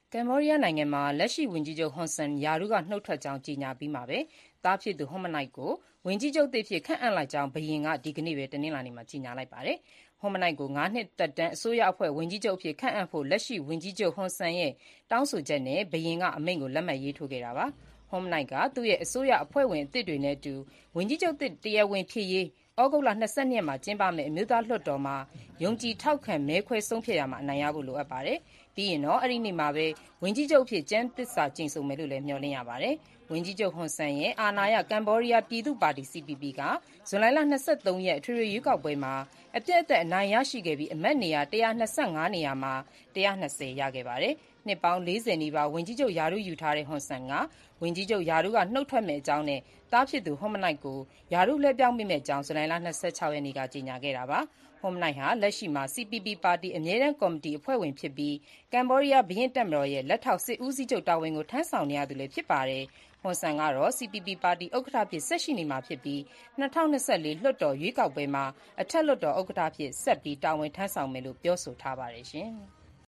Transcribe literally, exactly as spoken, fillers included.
ကမ္ဘောဒီးယားနိုင်ငံမှာလက်ရှိဝန်ကြီးချုပ်ဟွန်ဆန်ရာထူးကနုတ်ထွက်ကြောင်းကြေညာပြီးမှာပဲသားဖြစ်သူဟွန်မနိုက်ကိုဝန်ကြီးချုပ်သစ်အဖြစ်ခန့်အပ်လိုက်ကြောင်းဘုရင်ကဒီကနေ့ပဲတနင်္လာနေ့မှာကြေညာလိုက်ပါတယ်။ဟွန်မနိုက်ကိုငါးနှစ်သက်တမ်းအစိုးရအဖွဲ့ဝန်ကြီးချုပ်အဖြစ်ခန့်အပ်ဖို့လက်ရှိဝန်ကြီးချုပ်ဟွန်ဆန်ရဲ့တောင်းဆိုချက်နဲ့ဘုရင်ကအမိန့်ကိုလက်မှတ်ရေးထိုးခဲ့တာပါ။ဟွန်မနိုက်ကသူ့ရဲ့အစိုးရအဖွဲ့ဝင်အသစ်တွေနဲ့အတူဝန်ကြီးချုပ်သစ်တရားဝင်ဖြစ်ရေးဩဂုတ်လ၂၂ရက်နေ့မှာကျင်းပမယ့်အမျိုးသားလွှတ်တော်မှာယုံကြည်ထောက်ခံမဲခွဲဆုံးဖြတ်ရာမှာအနိုင်ရဖို့လိုအပ်ပါတယ်။ပြီးရင်တော့အဲ့ဒီနေ့မှာပဲဝန်ကြီးချုပ်အဖြစ်ကျမ်းသစ္စာကျိန်ဆိုမယ်လို့လည်းမျှော်လင့်ရပါတယ်။ဝန်ကြီးချုပ်ဟွန်ဆန်ရဲ့အာဏာရကမ္ဘောဒီးယားပြည်သူ့ပါတီ စီ ပီ ပီ ကဇူလိုင်လ၂၃ရက်အထွေထွေရွေးကောက်ပွဲမှာအပြတ်အသတ်အနိုင်ရရှိခဲ့ပြီးအမတ်နေရာ၁၂၅နေရာမှာ၁၂၀ရခဲ့ပါတယ်။နှစ်ပေါင်း၄၀နီးပါးဝန်ကြီးချုပ်ရာထူးယူထားတဲ့ဟွန်ဆန်ကဝန်ကြီးချုပ်ရာထူးကနှုတ်ထွက်မယ့်အကြောင်းနဲ့သားဖြစ်သူဟွန်မနိုက်ကိုရာထူးလွှဲပြောင်းပေးမယ့်အကြောင်းဇူလိုင်လ၂၆ရက်နေ့ကကြေညာခဲ့တာပါ။ဟွန်မနိုက်ဟာလက်ရှိမှာ စီ ပီ ပီ ပါတီအမြဲတမ်းကော်မတီအဖွဲ့ဝင်ဖြစ်ပြီးကမ္ဘောဒီးယားဘုရင့်တပ်မတော်ရဲ့လက်ထောက်စစ်ဦးစီးချုပ်တာဝန်ကိုထမ်းဆောင်နေရသူလည်းဖြစ်ပါတယ်။ဟွန်ဆန်ကတော့ စီ ပီ ပီ ပါတီဥက္ကဋ္ဌအဖြစ်ဆက်ရှိနေမှာဖြစ်ပြီး၂၀၂၄လွှတ်တော်ရွေးကောက်ပွဲမှာအထက်လွှတ်တော်ဥက္ကဋ္ဌအဖြစ်ဆက်ပြီးတာဝန်ထမ်းဆောင်မယ်လို့ပြောဆိုထားပါတယ်။